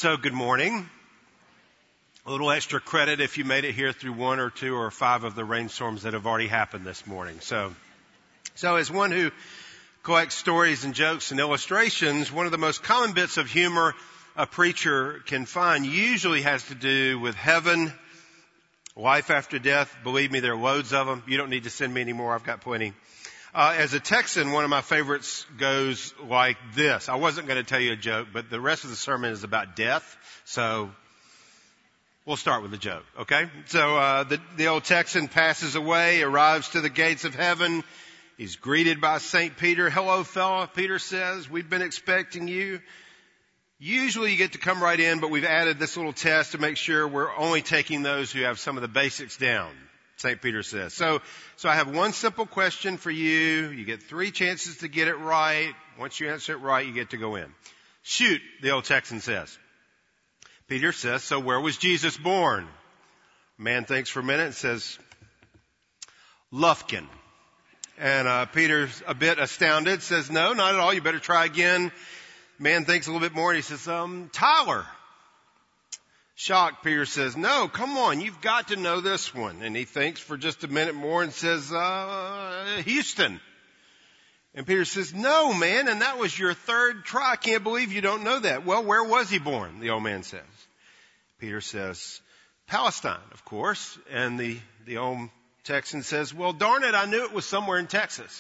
So good morning. A little extra credit if you made it here through one or two or five of the rainstorms that have already happened this morning. So as one who collects stories and jokes and illustrations, one of the most common bits of humor a preacher can find usually has to do with heaven, life after death. Believe me, there are loads of them. You don't need to send me any more. I've got plenty. As a Texan, one of my favorites goes like this. I wasn't going to tell you a joke, but the rest of the sermon is about death. So we'll start with the joke, okay? So the old Texan passes away, arrives to the gates of heaven. He's greeted by St. Peter. "Hello, fella," Peter says. "We've been expecting you. Usually you get to come right in, but we've added this little test to make sure we're only taking those who have some of the basics down," St. Peter says. So I have one simple question for you. You get 3 chances to get it right. Once you answer it right, you get to go in. "Shoot," the old Texan says. Peter says, "So where was Jesus born?" Man thinks for a minute and says, "Lufkin." And Peter's a bit astounded, says, "No, not at all. You better try again." Man thinks a little bit more and he says, "Tyler." Shocked, Peter says, "No, come on, you've got to know this one." And he thinks for just a minute more and says, "Houston." And Peter says, "No, man, and that was your 3rd try. I can't believe you don't know that." "Well, where was he born?" the old man says. Peter says, "Palestine, of course." And the old Texan says, "Well, darn it, I knew it was somewhere in Texas."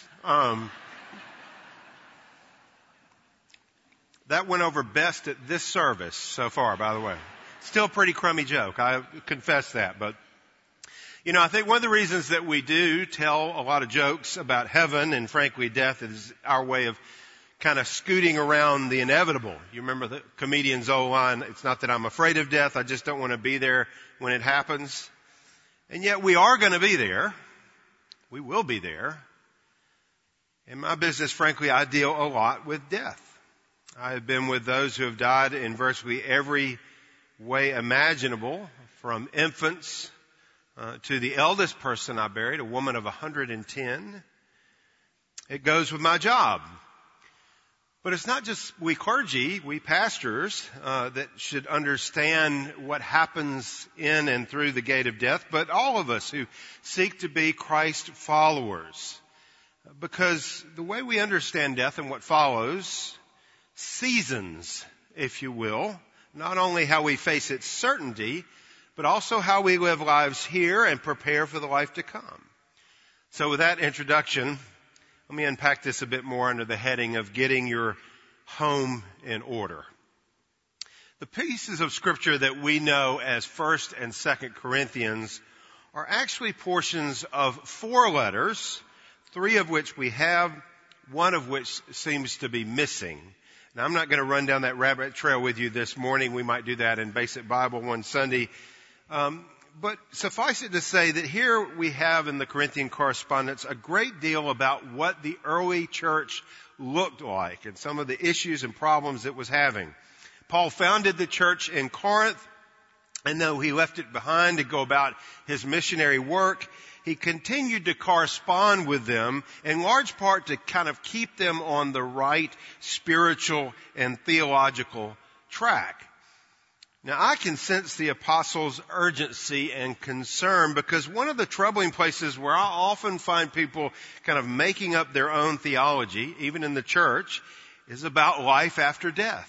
That went over best at this service so far, by the way. Still a pretty crummy joke. I confess that. But, I think one of the reasons that we do tell a lot of jokes about heaven and frankly death is our way of kind of scooting around the inevitable. You remember the comedian's old line, "It's not that I'm afraid of death, I just don't want to be there when it happens." And yet we are going to be there. We will be there. In my business, frankly, I deal a lot with death. I have been with those who have died in virtually every way imaginable, from infants to the eldest person I buried, a woman of 110. It goes with my job. But it's not just we clergy, we pastors, that should understand what happens in and through the gate of death, but all of us who seek to be Christ followers. Because the way we understand death and what follows seasons, if you will, not only how we face its certainty, but also how we live lives here and prepare for the life to come. So with that introduction, let me unpack this a bit more under the heading of getting your home in order. The pieces of Scripture that we know as 1st and 2nd Corinthians are actually portions of 4 letters, 3 of which we have, 1 of which seems to be missing. Now, I'm not going to run down that rabbit trail with you this morning. We might do that in Basic Bible one Sunday. But suffice it to say that here we have in the Corinthian correspondence a great deal about what the early church looked like and some of the issues and problems it was having. Paul founded the church in Corinth, and though he left it behind to go about his missionary work, he continued to correspond with them in large part to kind of keep them on the right spiritual and theological track. Now, I can sense the apostles' urgency and concern because one of the troubling places where I often find people kind of making up their own theology, even in the church, is about life after death.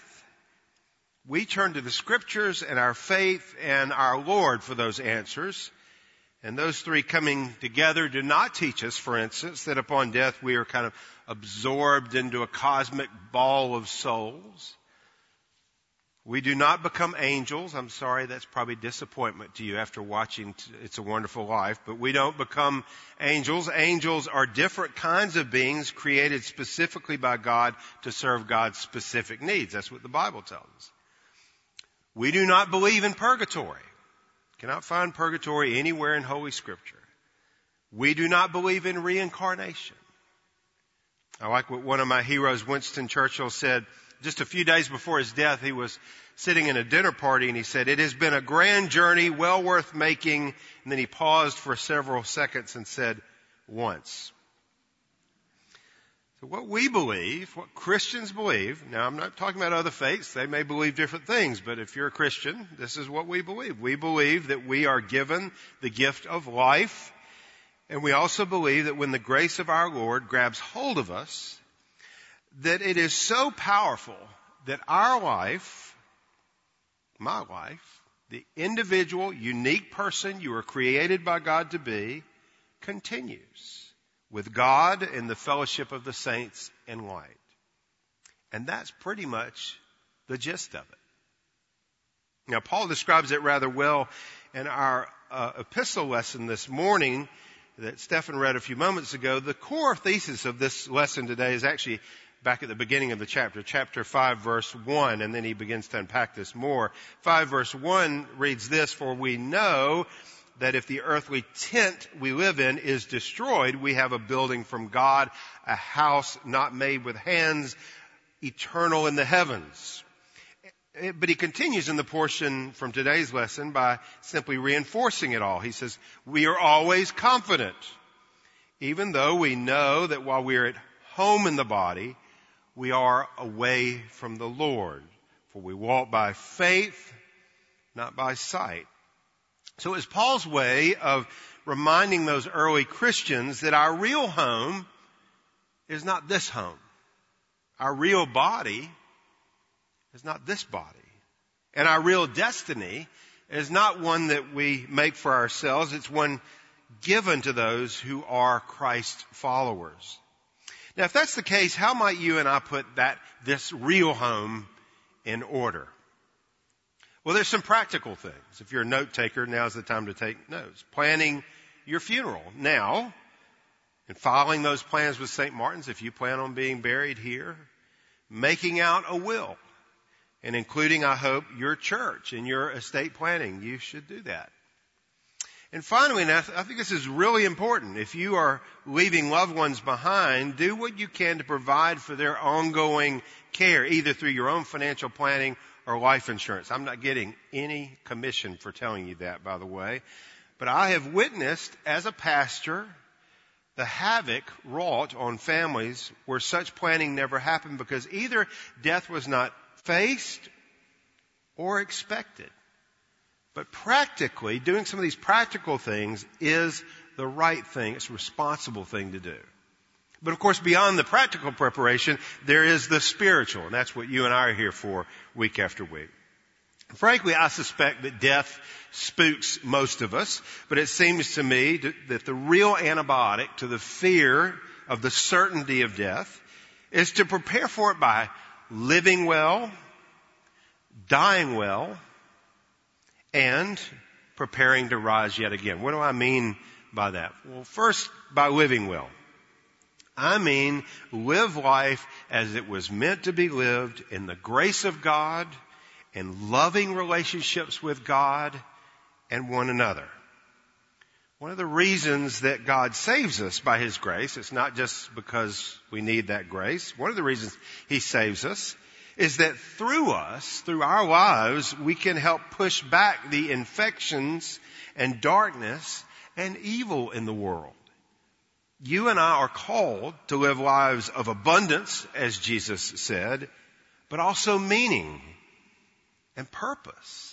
We turn to the Scriptures and our faith and our Lord for those answers. And those 3 coming together do not teach us, for instance, that upon death we are kind of absorbed into a cosmic ball of souls. We do not become angels. I'm sorry, that's probably disappointment to you after watching It's a Wonderful Life, but we don't become angels. Angels are different kinds of beings created specifically by God to serve God's specific needs. That's what the Bible tells us. We do not believe in purgatory. Cannot find purgatory anywhere in Holy Scripture. We do not believe in reincarnation. I like what one of my heroes, Winston Churchill, said just a few days before his death. He was sitting in a dinner party and he said, "It has been a grand journey, well worth making." And then he paused for several seconds and said, "Once." So what we believe, what Christians believe, now I'm not talking about other faiths, they may believe different things, but if you're a Christian, this is what we believe. We believe that we are given the gift of life, and we also believe that when the grace of our Lord grabs hold of us, that it is so powerful that our life, my life, the individual, unique person you were created by God to be, continues with God in the fellowship of the saints in light. And that's pretty much the gist of it. Now, Paul describes it rather well in our epistle lesson this morning that Stephen read a few moments ago. The core thesis of this lesson today is actually back at the beginning of the chapter 5, verse 1, and then he begins to unpack this more. 5, verse 1 reads this, "For we know that if the earthly tent we live in is destroyed, we have a building from God, a house not made with hands, eternal in the heavens." But he continues in the portion from today's lesson by simply reinforcing it all. He says, "We are always confident, even though we know that while we are at home in the body, we are away from the Lord. For we walk by faith, not by sight." So it's Paul's way of reminding those early Christians that our real home is not this home. Our real body is not this body. And our real destiny is not one that we make for ourselves. It's one given to those who are Christ followers. Now, if that's the case, how might you and I put this real home in order? Well, there's some practical things. If you're a note taker, now's the time to take notes. Planning your funeral now, and filing those plans with St. Martin's if you plan on being buried here. Making out a will, and including, I hope, your church in your estate planning. You should do that. And finally, and I think this is really important, if you are leaving loved ones behind, do what you can to provide for their ongoing care, either through your own financial planning or life insurance. I'm not getting any commission for telling you that, by the way. But I have witnessed, as a pastor, the havoc wrought on families where such planning never happened because either death was not faced or expected. But practically, doing some of these practical things is the right thing. It's a responsible thing to do. But of course, beyond the practical preparation, there is the spiritual, and that's what you and I are here for week after week. Frankly, I suspect that death spooks most of us, but it seems to me that the real antibiotic to the fear of the certainty of death is to prepare for it by living well, dying well, and preparing to rise yet again. What do I mean by that? Well, first, by living well. I mean, live life as it was meant to be lived in the grace of God, in loving relationships with God and one another. One of the reasons that God saves us by His grace, it's not just because we need that grace. One of the reasons He saves us is that through us, through our lives, we can help push back the infections and darkness and evil in the world. You and I are called to live lives of abundance, as Jesus said, but also meaning and purpose.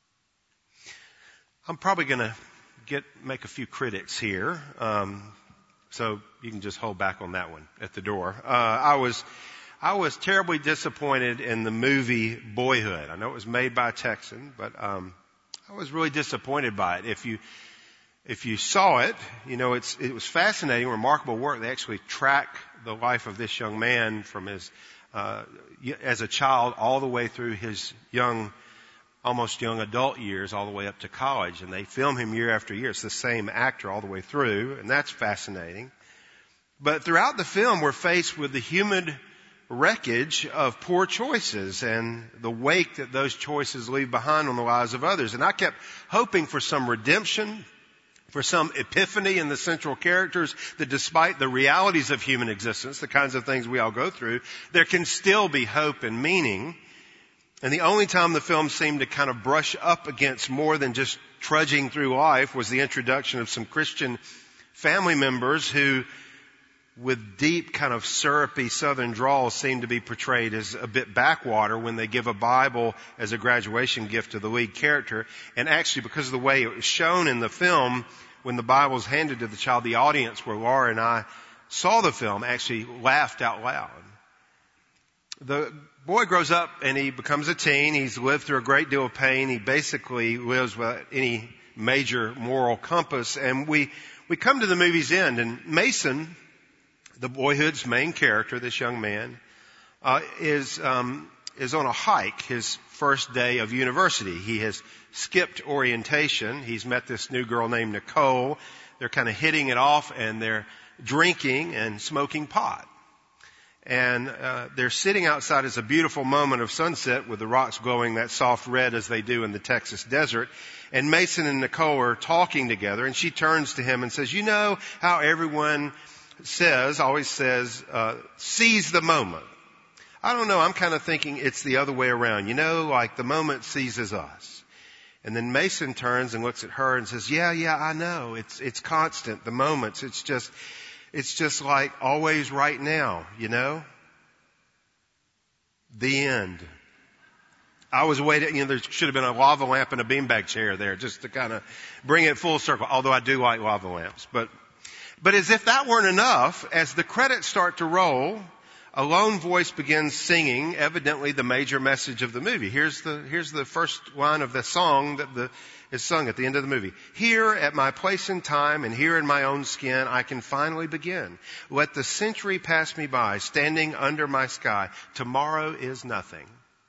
I'm probably going to make a few critics here, so you can just hold back on that one at the door. I was terribly disappointed in the movie Boyhood. I know it was made by a Texan, but I was really disappointed by it. If you saw it, you know, it was fascinating, remarkable work. They actually track the life of this young man from his, as a child all the way through his almost young adult years, all the way up to college. And they film him year after year. It's the same actor all the way through, and that's fascinating. But throughout the film, we're faced with the human wreckage of poor choices and the wake that those choices leave behind on the lives of others. And I kept hoping for some redemption, for some epiphany in the central characters, that despite the realities of human existence, the kinds of things we all go through, there can still be hope and meaning. And the only time the film seemed to kind of brush up against more than just trudging through life was the introduction of some Christian family members who with deep kind of syrupy southern drawl seem to be portrayed as a bit backwater when they give a Bible as a graduation gift to the lead character. And actually, because of the way it was shown in the film, when the Bible was handed to the child, the audience where Laura and I saw the film actually laughed out loud. The boy grows up and he becomes a teen. He's lived through a great deal of pain. He basically lives without any major moral compass. And we come to the movie's end, and Mason, the boyhood's main character, this young man, is on a hike, his first day of university. He has skipped orientation. He's met this new girl named Nicole. They're kind of hitting it off, and they're drinking and smoking pot. And they're sitting outside. It's a beautiful moment of sunset with the rocks glowing that soft red as they do in the Texas desert. And Mason and Nicole are talking together, and she turns to him and says, you know how everyone always says, seize the moment. I don't know, I'm kind of thinking it's the other way around. You know, like the moment seizes us. And then Mason turns and looks at her and says, yeah, I know. It's constant, the moments. It's just like always right now, you know? The end. I was waiting, there should have been a lava lamp and a beanbag chair there just to kind of bring it full circle, although I do like lava lamps. But as if that weren't enough, as the credits start to roll, a lone voice begins singing, evidently the major message of the movie. Here's the first line of the song that is sung at the end of the movie. Here at my place in time and here in my own skin, I can finally begin. Let the century pass me by, standing under my sky. Tomorrow is nothing.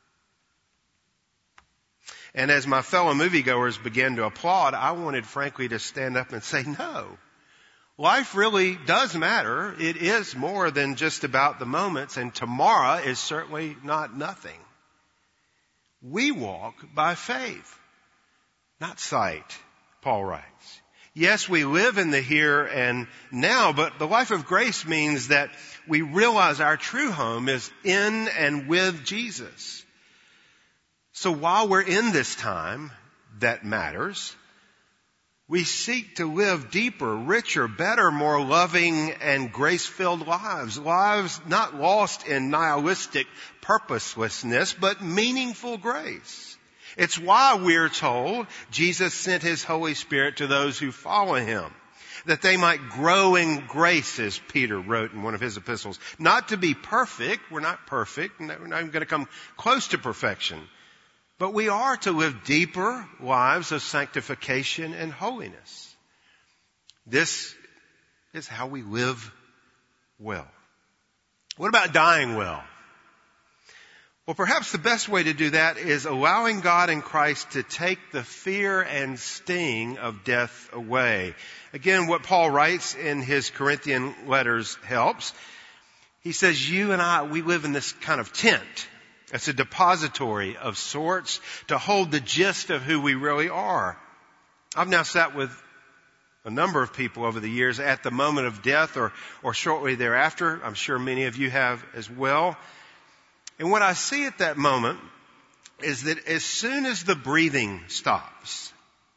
And as my fellow moviegoers began to applaud, I wanted frankly to stand up and say, no. Life really does matter. It is more than just about the moments, and tomorrow is certainly not nothing. We walk by faith, not sight, Paul writes. Yes, we live in the here and now, but the life of grace means that we realize our true home is in and with Jesus. So while we're in this time that matters, we seek to live deeper, richer, better, more loving and grace-filled lives. Lives not lost in nihilistic purposelessness, but meaningful grace. It's why we're told Jesus sent His Holy Spirit to those who follow Him, that they might grow in grace, as Peter wrote in one of his epistles. Not to be perfect. We're not perfect. We're not even going to come close to perfection. But we are to live deeper lives of sanctification and holiness. This is how we live well. What about dying well? Well, perhaps the best way to do that is allowing God in Christ to take the fear and sting of death away. Again, what Paul writes in his Corinthian letters helps. He says, you and I, we live in this kind of tent. It's a depository of sorts to hold the gist of who we really are. I've now sat with a number of people over the years at the moment of death or shortly thereafter. I'm sure many of you have as well. And what I see at that moment is that as soon as the breathing stops,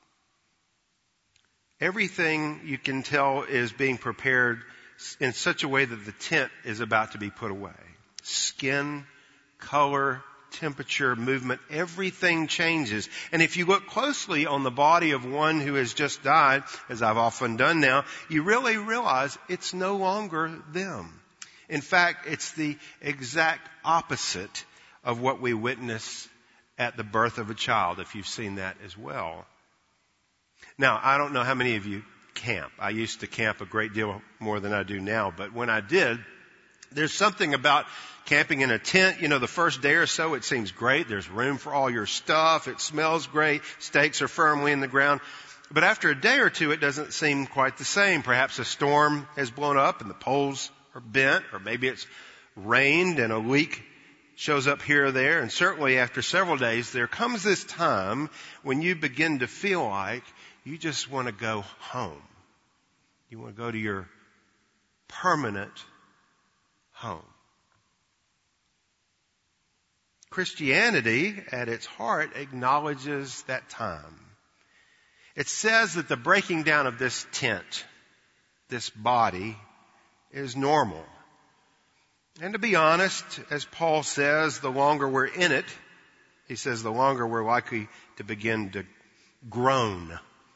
everything you can tell is being prepared in such a way that the tent is about to be put away. Skin, color, temperature, movement, everything changes. And if you look closely on the body of one who has just died, as I've often done now, you really realize it's no longer them. In fact, it's the exact opposite of what we witness at the birth of a child, if you've seen that as well. Now, I don't know how many of you camp. I used to camp a great deal more than I do now, but when I did, there's something about camping in a tent. You know, the first day or so, it seems great. There's room for all your stuff. It smells great. Stakes are firmly in the ground. But after a day or two, it doesn't seem quite the same. Perhaps a storm has blown up and the poles are bent, or maybe it's rained and a leak shows up here or there. And certainly after several days, there comes this time when you begin to feel like you just want to go home. You want to go to your permanent home. Christianity, at its heart, acknowledges that time. It says that the breaking down of this tent, this body, is normal. And to be honest, as Paul says, the longer we're in it, he says the longer we're likely to begin to groan.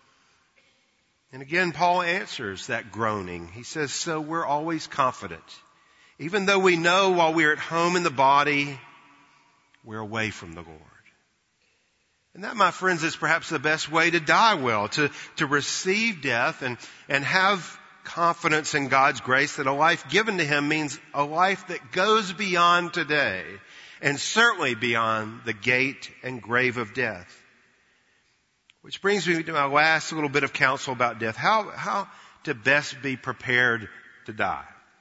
And again, Paul answers that groaning. He says, so we're always confident. Even though we know while we're at home in the body, we're away from the Lord. And that, my friends, is perhaps the best way to die well, to receive death and have confidence in God's grace that a life given to Him means a life that goes beyond today and certainly beyond the gate and grave of death. Which brings me to my last little bit of counsel about death. How to best be prepared to die.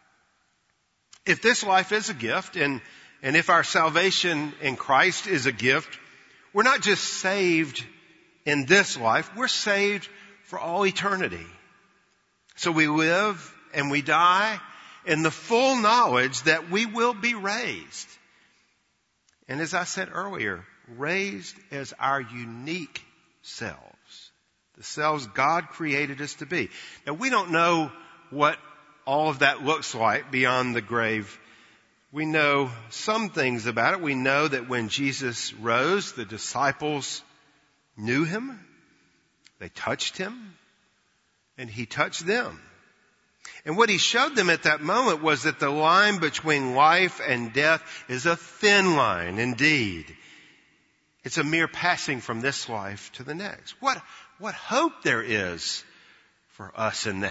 If this life is a gift and if our salvation in Christ is a gift, we're not just saved in this life, we're saved for all eternity. So we live and we die in the full knowledge that we will be raised. And as I said earlier, raised as our unique selves. The selves God created us to be. Now we don't know what all of that looks like beyond the grave. We know some things about it. We know that when Jesus rose, the disciples knew Him. They touched Him. And He touched them. And what He showed them at that moment was that the line between life and death is a thin line indeed. It's a mere passing from this life to the next. What hope there is for us in that.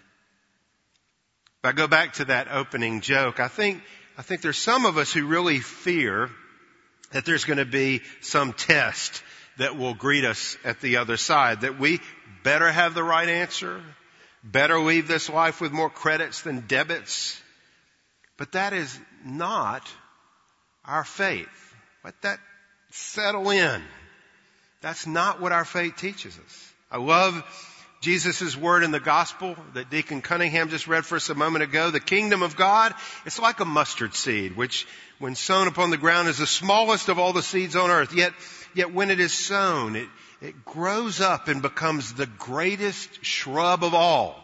If I go back to that opening joke, I think there's some of us who really fear that there's going to be some test that will greet us at the other side, that we better have the right answer, better leave this life with more credits than debits. But that is not our faith. Let that settle in. That's not what our faith teaches us. I love Jesus' word in the gospel that Deacon Cunningham just read for us a moment ago. The kingdom of God, it's like a mustard seed, which when sown upon the ground is the smallest of all the seeds on earth. Yet when it is sown, it grows up and becomes the greatest shrub of all.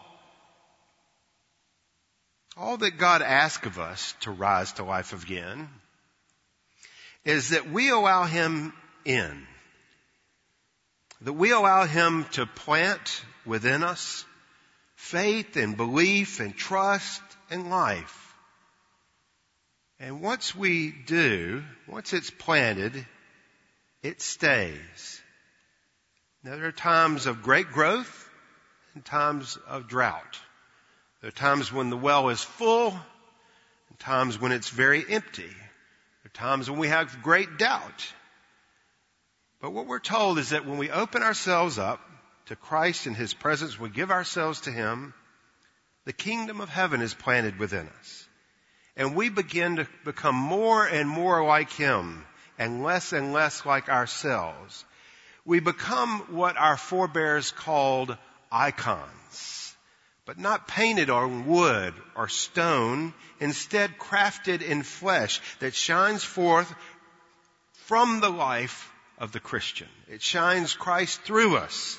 All that God asks of us to rise to life again is that we allow Him in. That we allow Him to plant within us faith and belief and trust and life. And once we do, once it's planted, it stays. Now there are times of great growth and times of drought. There are times when the well is full and times when it's very empty. There are times when we have great doubt. But what we're told is that when we open ourselves up to Christ and His presence, we give ourselves to Him, the kingdom of heaven is planted within us. And we begin to become more and more like Him and less like ourselves. We become what our forebears called icons, but not painted on wood or stone, instead crafted in flesh that shines forth from the life of the Christian. It shines Christ through us.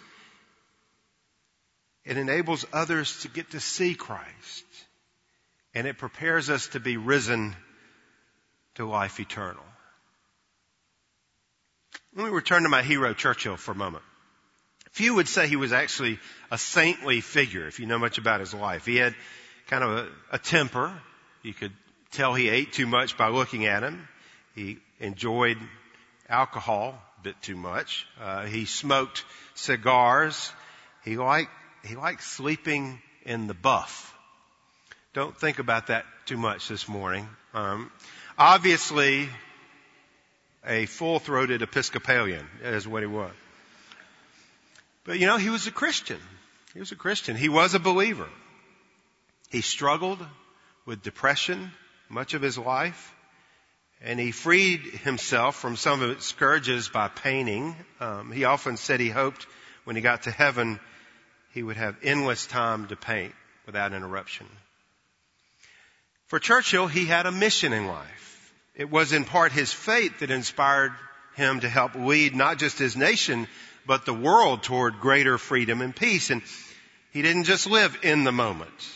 It enables others to get to see Christ. And it prepares us to be risen to life eternal. Let me return to my hero Churchill for a moment. Few would say he was actually a saintly figure, if you know much about his life. He had kind of a temper. You could tell he ate too much by looking at him. He enjoyed alcohol a bit too much. He smoked cigars. He liked sleeping in the buff. Don't think about that too much this morning. Obviously, a full-throated Episcopalian is what he was. But he was a Christian. He was a Christian. He was a believer. He struggled with depression much of his life. And he freed himself from some of its scourges by painting. He often said he hoped when he got to heaven he would have endless time to paint without interruption. For Churchill, he had a mission in life. It was in part his faith that inspired him to help lead not just his nation, but the world toward greater freedom and peace. And he didn't just live in the moment.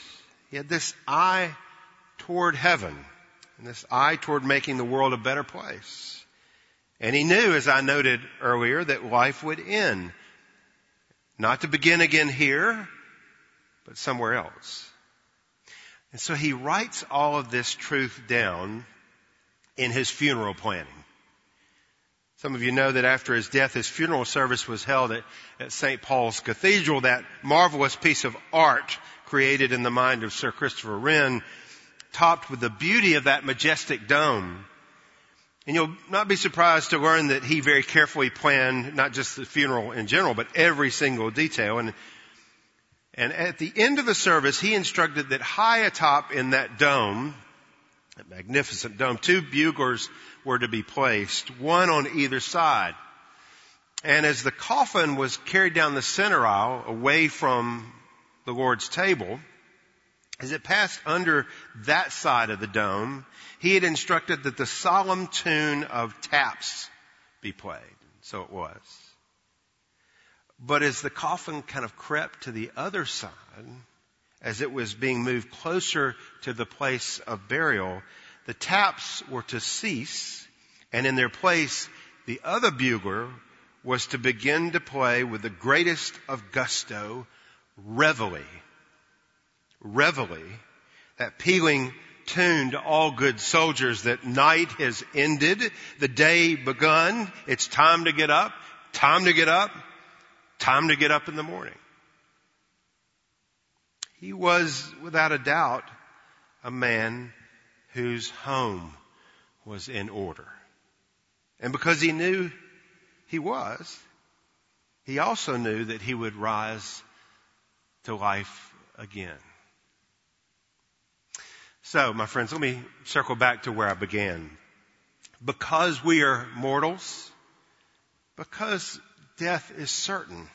He had this eye toward heaven and this eye toward making the world a better place. And he knew, as I noted earlier, that life would end. Not to begin again here, but somewhere else. And so he writes all of this truth down in his funeral planning. Some of you know that after his death, his funeral service was held at St. Paul's Cathedral, that marvelous piece of art created in the mind of Sir Christopher Wren, topped with the beauty of that majestic dome. And you'll not be surprised to learn that he very carefully planned not just the funeral in general, but every single detail. And at the end of the service, he instructed that high atop in that dome, that magnificent dome, 2 buglers were to be placed, one on either side. And as the coffin was carried down the center aisle away from the Lord's table, as it passed under that side of the dome, he had instructed that the solemn tune of taps be played. So it was. But as the coffin kind of crept to the other side, as it was being moved closer to the place of burial, the taps were to cease, and in their place, the other bugler was to begin to play with the greatest of gusto, Reveille. Reveille, that pealing tune to all good soldiers that night has ended, the day begun, it's time to get up, time to get up, time to get up in the morning. He was, without a doubt, a man whose home was in order. And because he knew he was, he also knew that he would rise to life again. So, my friends, let me circle back to where I began. Because we are mortals, because death is certain,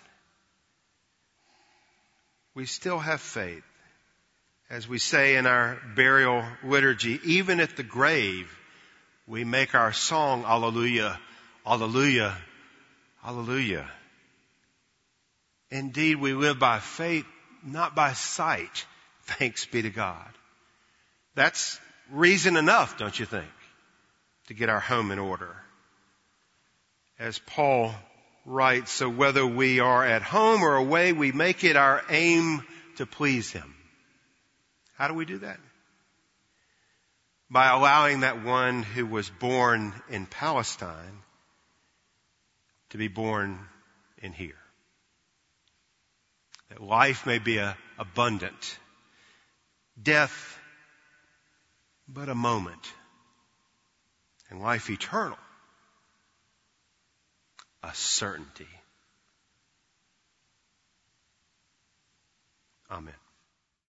we still have faith. As we say in our burial liturgy, even at the grave, we make our song, Alleluia, Alleluia, Alleluia. Indeed, we live by faith, not by sight. Thanks be to God. That's reason enough, don't you think, to get our home in order. As Paul writes, so whether we are at home or away, we make it our aim to please Him. How do we do that? By allowing that one who was born in Palestine to be born in here. That life may be abundant. Death, but a moment. And life eternal, a certainty. Amen.